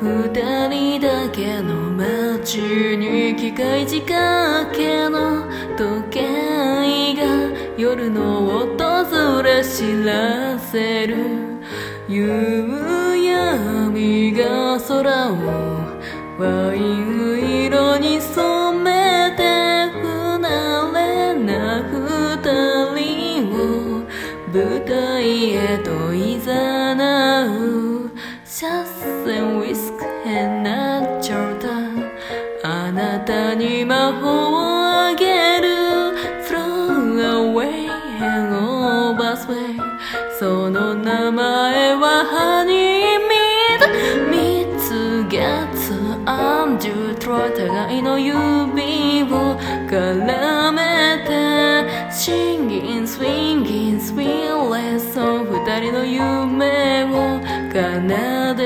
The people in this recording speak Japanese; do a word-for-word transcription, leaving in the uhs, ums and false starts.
二人だけの街に機械仕掛けの時計が夜の訪れ知らせる。夕闇が空をワイン色に染めて不慣れな二人を舞台へと誘う。シャッセンウィスク変なっちゃった。あなたに魔法をあげる。 Throw away and oversway。 その名前はハニーミート。蜜月アンジュトロイ互いの指を絡めて Singing, swinging, sweet lesson。 二人の夢を奏で